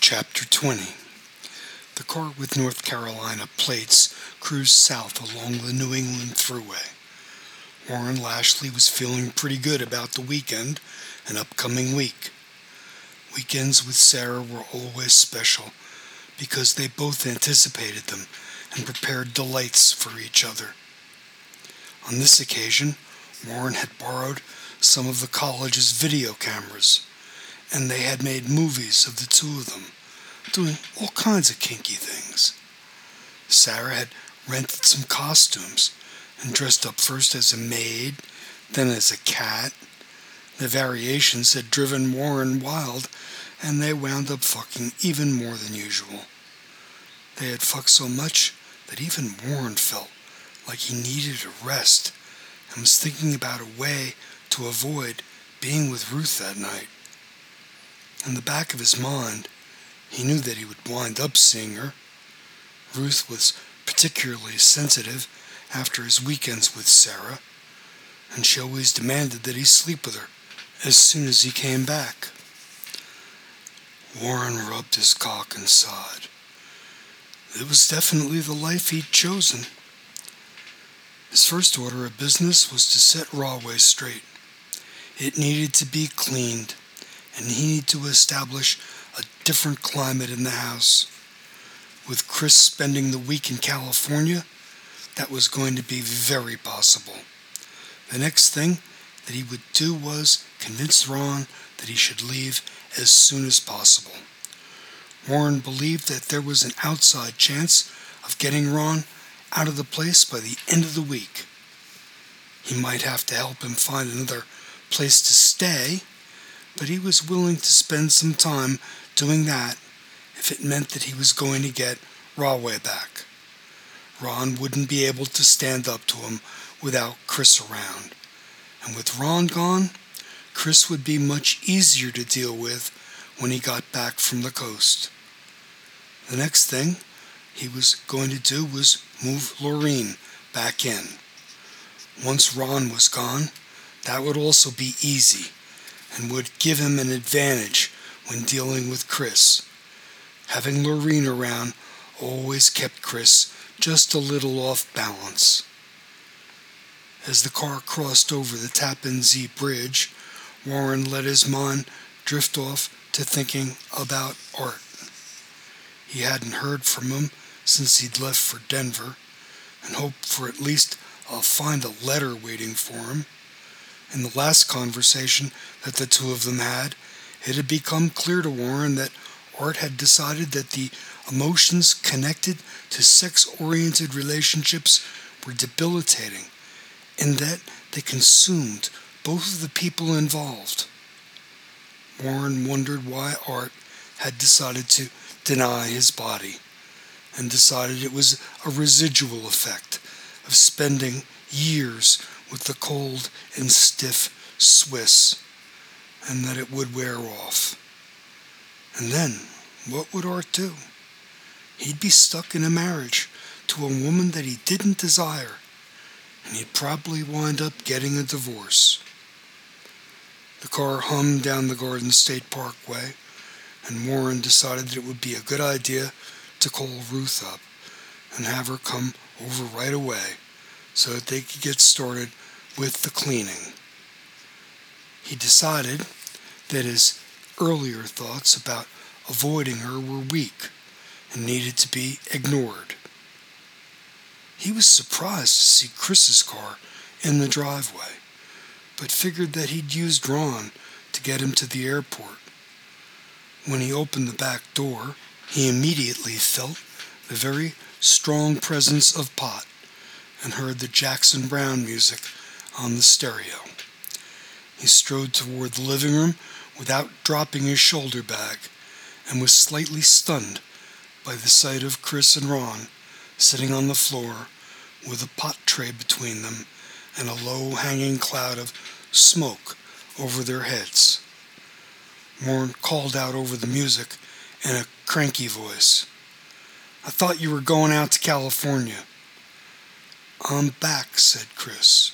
Chapter 20. The car with North Carolina plates cruised south along the New England Thruway. Warren Lashley was feeling pretty good about the weekend and upcoming week. Weekends with Sarah were always special because they both anticipated them and prepared delights for each other. On this occasion, Warren had borrowed some of the college's video cameras, and they had made movies of the two of them, doing all kinds of kinky things. Sarah had rented some costumes and dressed up first as a maid, then as a cat. The variations had driven Warren wild, and they wound up fucking even more than usual. They had fucked so much that even Warren felt like he needed a rest and was thinking about a way to avoid being with Ruth that night. In the back of his mind, he knew that he would wind up seeing her. Ruth was particularly sensitive after his weekends with Sarah, and she always demanded that he sleep with her as soon as he came back. Warren rubbed his cock and sighed. It was definitely the life he'd chosen. His first order of business was to set Rahway straight. It needed to be cleaned, and he needed to establish a different climate in the house. With Chris spending the week in California, that was going to be very possible. The next thing that he would do was convince Ron that he should leave as soon as possible. Warren believed that there was an outside chance of getting Ron out of the place by the end of the week. He might have to help him find another place to stay, but he was willing to spend some time doing that if it meant that he was going to get Rahway back. Ron wouldn't be able to stand up to him without Chris around. And with Ron gone, Chris would be much easier to deal with when he got back from the coast. The next thing he was going to do was move Lorene back in. Once Ron was gone, that would also be easy and would give him an advantage when dealing with Chris. Having Lorene around always kept Chris just a little off balance. As the car crossed over the Tappan Zee Bridge, Warren let his mind drift off to thinking about Art. He hadn't heard from him since he'd left for Denver, and hoped for at least find a letter waiting for him. In the last conversation that the two of them had, it had become clear to Warren that Art had decided that the emotions connected to sex-oriented relationships were debilitating, and that they consumed both of the people involved. Warren wondered why Art had decided to deny his body, and decided it was a residual effect of spending years with the cold and stiff Swiss, and that it would wear off. And then, what would Art do? He'd be stuck in a marriage to a woman that he didn't desire, and he'd probably wind up getting a divorce. The car hummed down the Garden State Parkway, and Warren decided that it would be a good idea to call Ruth up and have her come over right away so that they could get started with the cleaning. He decided that his earlier thoughts about avoiding her were weak and needed to be ignored. He was surprised to see Chris's car in the driveway, but figured that he'd used Ron to get him to the airport. When he opened the back door, he immediately felt the very strong presence of pot and heard the Jackson Browne music on the stereo. He strode toward the living room without dropping his shoulder bag, and was slightly stunned by the sight of Chris and Ron sitting on the floor with a pot tray between them and a low-hanging cloud of smoke over their heads. Warren called out over the music in a cranky voice, "I thought you were going out to California." "I'm back," said Chris.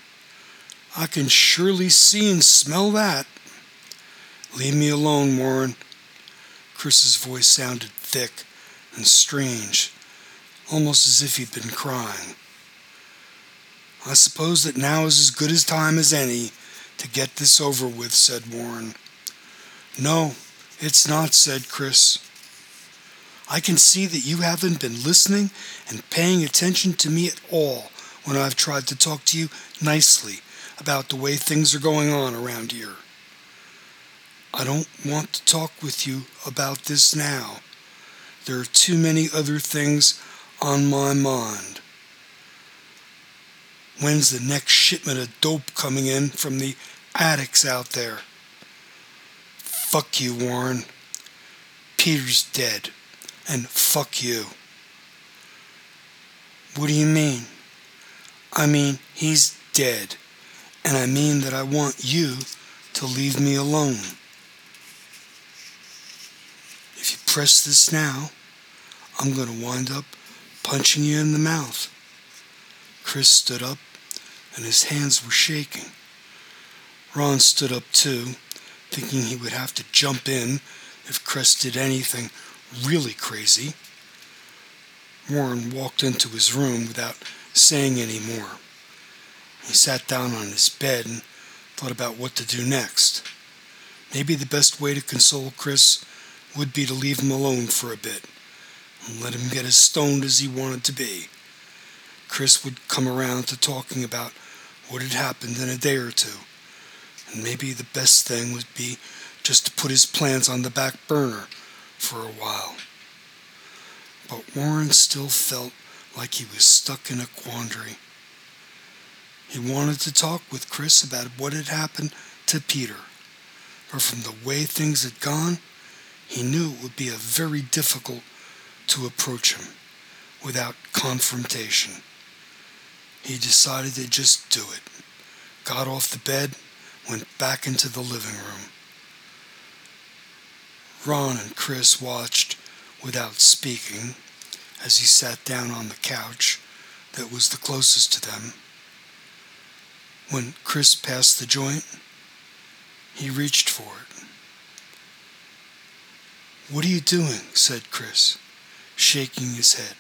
"I can surely see and smell that." "Leave me alone, Warren." Chris's voice sounded thick and strange, almost as if he'd been crying. "I suppose that now is as good a time as any to get this over with," said Warren. "No, it's not," said Chris. "I can see that you haven't been listening and paying attention to me at all when I've tried to talk to you nicely about the way things are going on around here. I don't want to talk with you about this now. There are too many other things on my mind. When's the next shipment of dope coming in from the addicts out there? Fuck you, Warren. Peter's dead, and fuck you." "What do you mean?" "I mean, he's dead, and I mean that I want you to leave me alone. If you press this now, I'm going to wind up punching you in the mouth." Chris stood up, and his hands were shaking. Ron stood up too, thinking he would have to jump in if Chris did anything really crazy. Warren walked into his room without saying any more. He sat down on his bed and thought about what to do next. Maybe the best way to console Chris would be to leave him alone for a bit and let him get as stoned as he wanted to be. Chris would come around to talking about what had happened in a day or two, and maybe the best thing would be just to put his plans on the back burner for a while. But Warren still felt like he was stuck in a quandary. He wanted to talk with Chris about what had happened to Peter, but from the way things had gone, he knew it would be very difficult to approach him without confrontation. He decided to just do it, got off the bed, went back into the living room. Ron and Chris watched without speaking as he sat down on the couch that was the closest to them. When Chris passed the joint, he reached for it. "What are you doing?" said Chris, shaking his head.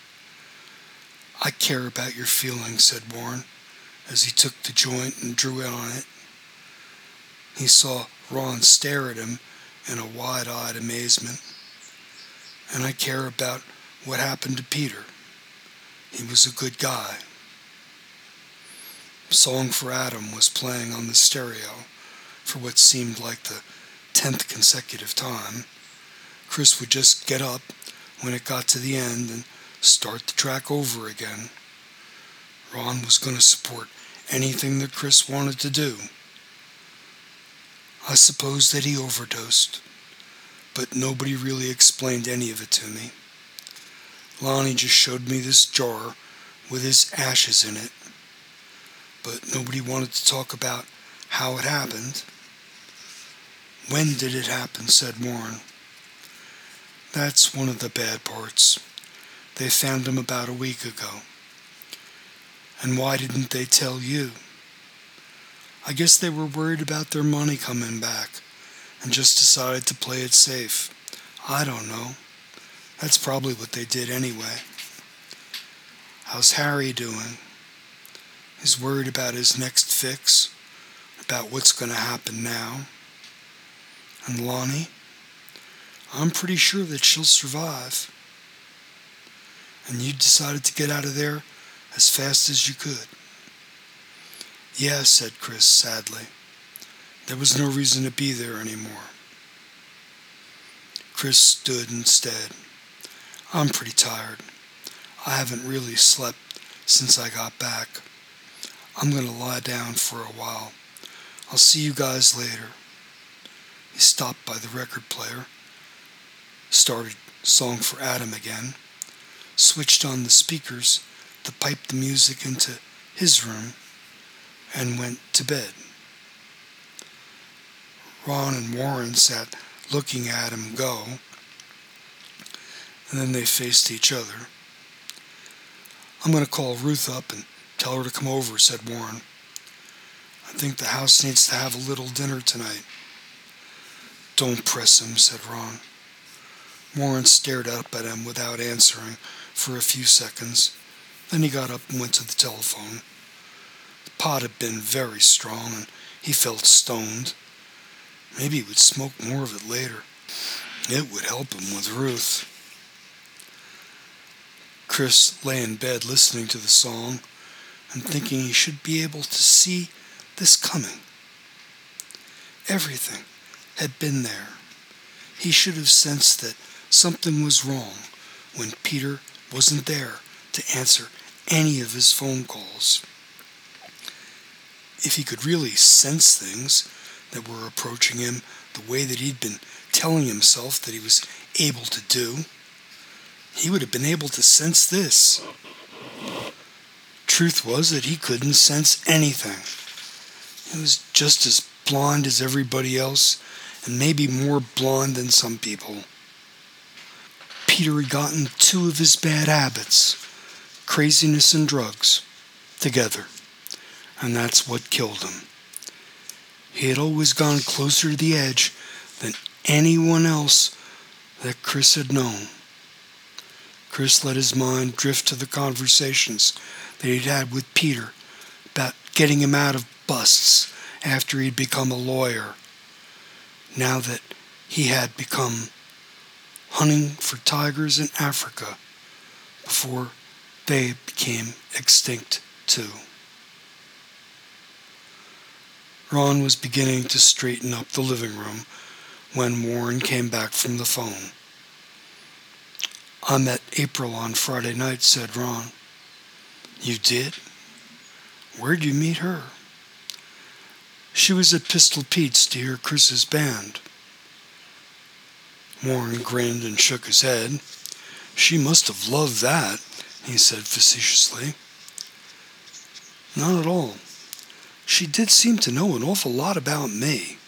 "I care about your feelings," said Warren, as he took the joint and drew out on it. He saw Ron stare at him in a wide-eyed amazement. "And I care about what happened to Peter. He was a good guy." Song for Adam was playing on the stereo for what seemed like the 10th consecutive time. Chris would just get up when it got to the end and start the track over again. Ron was going to support anything that Chris wanted to do. I suppose that he overdosed, but nobody really explained any of it to me. Lonnie just showed me this jar with his ashes in it, but nobody wanted to talk about how it happened. "When did it happen?" said Warren. "That's one of the bad parts. They found him about a week ago." "And why didn't they tell you?" "I guess they were worried about their money coming back and just decided to play it safe. I don't know. That's probably what they did anyway." "How's Harry doing?" "He's worried about his next fix, about what's going to happen now." "And Lonnie?" "I'm pretty sure that she'll survive." "And you decided to get out of there as fast as you could?" "Yeah," said Chris sadly. "There was no reason to be there anymore." Chris stood instead. "I'm pretty tired. I haven't really slept since I got back. I'm going to lie down for a while. I'll see you guys later." He stopped by the record player, started Song for Adam again, switched on the speakers to pipe the music into his room, and went to bed. Ron and Warren sat looking at him go, and then they faced each other. "I'm going to call Ruth up and tell her to come over," said Warren. "I think the house needs to have a little dinner tonight." "Don't press him," said Ron. Warren stared up at him without answering for a few seconds. Then he got up and went to the telephone. The pot had been very strong, and he felt stoned. Maybe he would smoke more of it later. It would help him with Ruth. Chris lay in bed listening to the song and thinking he should be able to see this coming. Everything had been there. He should have sensed that something was wrong when Peter wasn't there to answer any of his phone calls. If he could really sense things that were approaching him the way that he'd been telling himself that he was able to do, he would have been able to sense this. Truth was that he couldn't sense anything. He was just as blonde as everybody else, and maybe more blonde than some people. Peter had gotten two of his bad habits, craziness and drugs, together, and that's what killed him. He had always gone closer to the edge than anyone else that Chris had known. Chris let his mind drift to the conversations that he'd had with Peter about getting him out of busts after he'd become a lawyer, now that he had become hunting for tigers in Africa before they became extinct too. Ron was beginning to straighten up the living room when Warren came back from the phone. "I met April on Friday night," said Ron. "You did? Where'd you meet her?" "She was at Pistol Pete's to hear Chris's band." Warren grinned and shook his head. "She must have loved that," he said facetiously. "Not at all. She did seem to know an awful lot about me."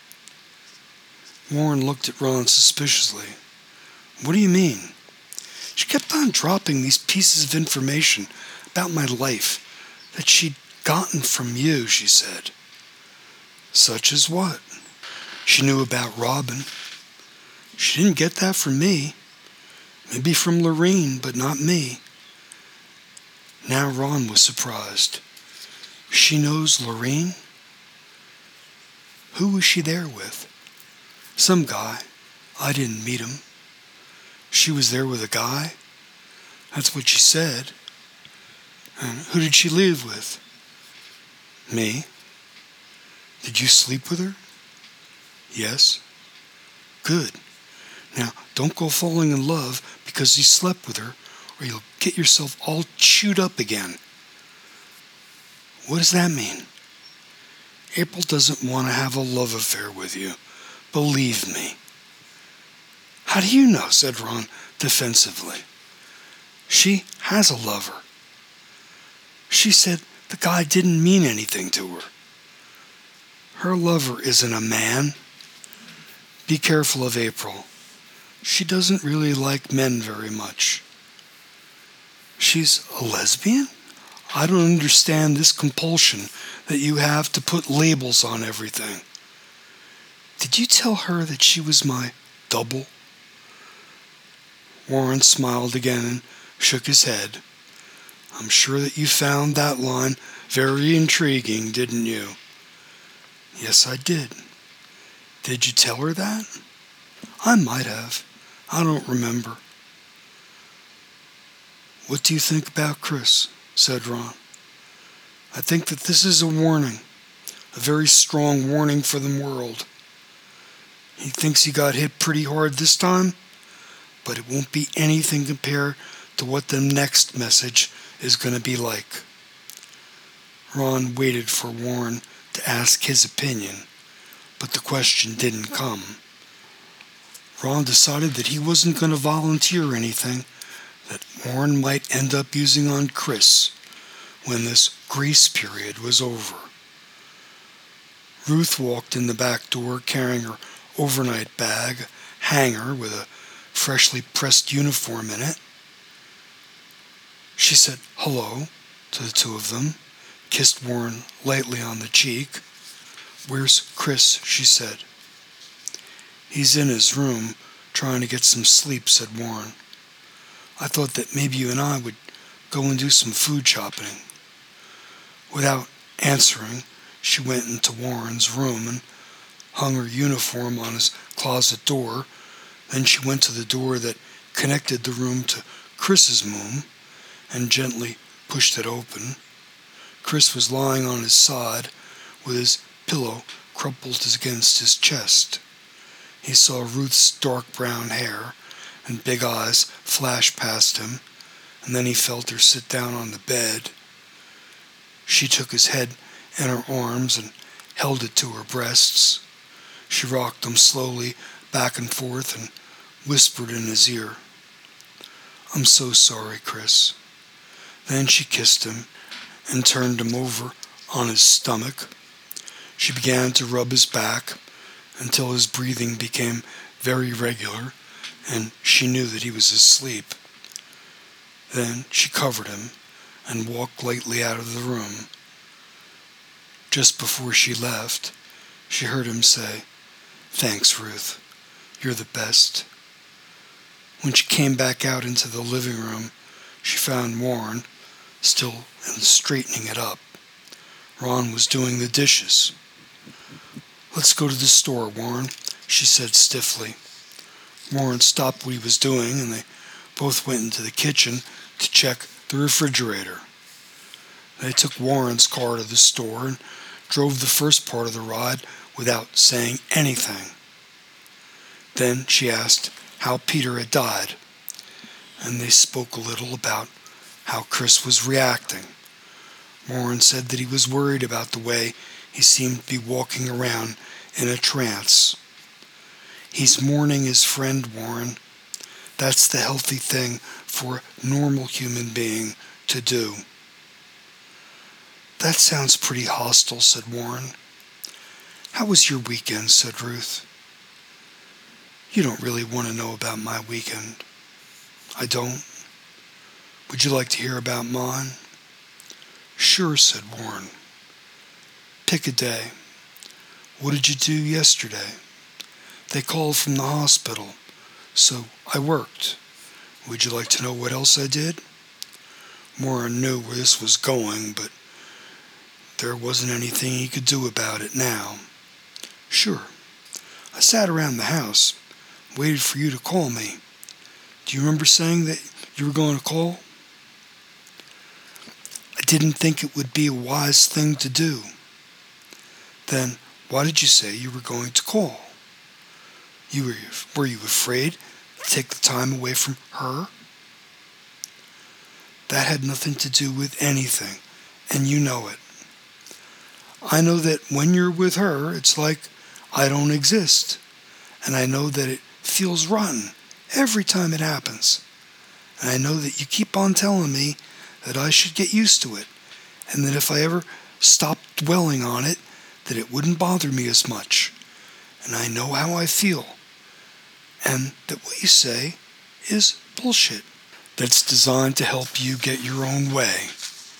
Warren looked at Ron suspiciously. "What do you mean?" "She kept on dropping these pieces of information about my life that she'd gotten from you," she said. "Such as what?" "She knew about Robin." "She didn't get that from me. Maybe from Lorene, but not me." Now Ron was surprised. "She knows Lorene? Who was she there with?" "Some guy. I didn't meet him." "She was there with a guy?" "That's what she said." "And who did she live with?" "Me." "Did you sleep with her?" "Yes." "Good. Now, don't go falling in love because you slept with her, or you'll get yourself all chewed up again." "What does that mean?" "April doesn't want to have a love affair with you. Believe me." "How do you know?" said Ron defensively. "She has a lover. She said the guy didn't mean anything to her." "Her lover isn't a man. Be careful of April. She doesn't really like men very much." "She's a lesbian? I don't understand this compulsion that you have to put labels on everything." "Did you tell her that she was my double?" Warren smiled again and shook his head. "I'm sure that you found that line very intriguing, didn't you?" "Yes, I did." "Did you tell her that?" "I might have. I don't remember." "What do you think about Chris?" said Ron. "I think that this is a warning, a very strong warning for the world. He thinks he got hit pretty hard this time, but it won't be anything compared to what the next message is going to be like." Ron waited for Warren to ask his opinion, but the question didn't come. Ron decided that he wasn't going to volunteer anything that Warren might end up using on Chris when this grace period was over. Ruth walked in the back door carrying her overnight bag, hanger with a freshly pressed uniform in it. She said hello to the two of them, kissed Warren lightly on the cheek. "Where's Chris?" she said. "He's in his room, trying to get some sleep," said Warren. "I thought that maybe you and I would go and do some food shopping." Without answering, she went into Warren's room and hung her uniform on his closet door. Then she went to the door that connected the room to Chris's room and gently pushed it open. Chris was lying on his side with his pillow crumpled against his chest. He saw Ruth's dark brown hair and big eyes flash past him, and then he felt her sit down on the bed. She took his head in her arms and held it to her breasts. She rocked him slowly back and forth and whispered in his ear, "I'm so sorry, Chris." Then she kissed him and turned him over on his stomach. She began to rub his back until his breathing became very regular and she knew that he was asleep. Then she covered him and walked lightly out of the room. Just before she left, she heard him say, "Thanks, Ruth. You're the best." When she came back out into the living room, she found Warren still straightening it up. Ron was doing the dishes. "Let's go to the store, Warren," she said stiffly. Warren stopped what he was doing, and they both went into the kitchen to check the refrigerator. They took Warren's car to the store and drove the first part of the ride without saying anything. Then she asked how Peter had died, and they spoke a little about how Chris was reacting. Warren said that he was worried about the way he seemed to be walking around in a trance. "He's mourning his friend, Warren. That's the healthy thing for a normal human being to do." "That sounds pretty hostile," said Warren. "How was your weekend?" said Ruth. "You don't really want to know about my weekend." "I don't. Would you like to hear about mine?" "Sure," said Warren. "Pick a day. What did you do yesterday?" "They called from the hospital, so I worked." "Would you like to know what else I did?" Warren knew where this was going, but there wasn't anything he could do about it now. "Sure. I sat around the house, waited for you to call me. Do you remember saying that you were going to call?" "I didn't think it would be a wise thing to do." "Then why did you say you were going to call? Were you afraid to take the time away from her?" "That had nothing to do with anything, and you know it. I know that when you're with her, it's like I don't exist, and I know that it feels rotten every time it happens. And I know that you keep on telling me that I should get used to it, and that if I ever stopped dwelling on it, that it wouldn't bother me as much. And I know how I feel, and that what you say is bullshit that's designed to help you get your own way.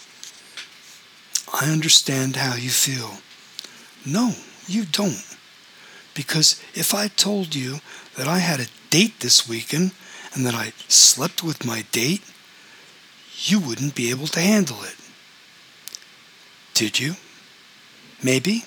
I understand how you feel." "No, you don't. Because if I told you that I had a date this weekend and that I slept with my date, you wouldn't be able to handle it." "Did you? Maybe."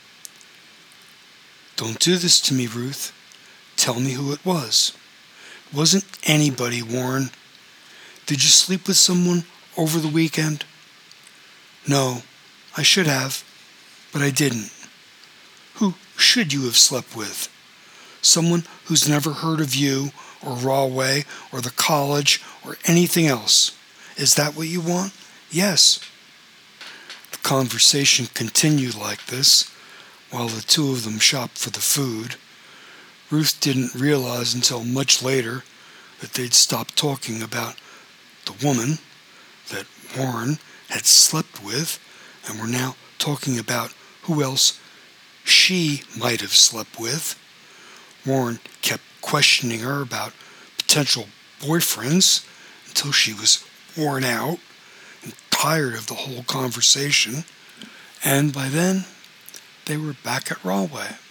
"Don't do this to me, Ruth. Tell me who it was." "It wasn't anybody, Warren." "Did you sleep with someone over the weekend?" "No, I should have, but I didn't." "Who should you have slept with? Someone who's never heard of you or Rahway or the college or anything else. Is that what you want?" "Yes." The conversation continued like this while the two of them shopped for the food. Ruth didn't realize until much later that they'd stopped talking about the woman that Warren had slept with and were now talking about who else she might have slept with. Warren kept questioning her about potential boyfriends until she was worn out and tired of the whole conversation, and by then they were back at Rahway.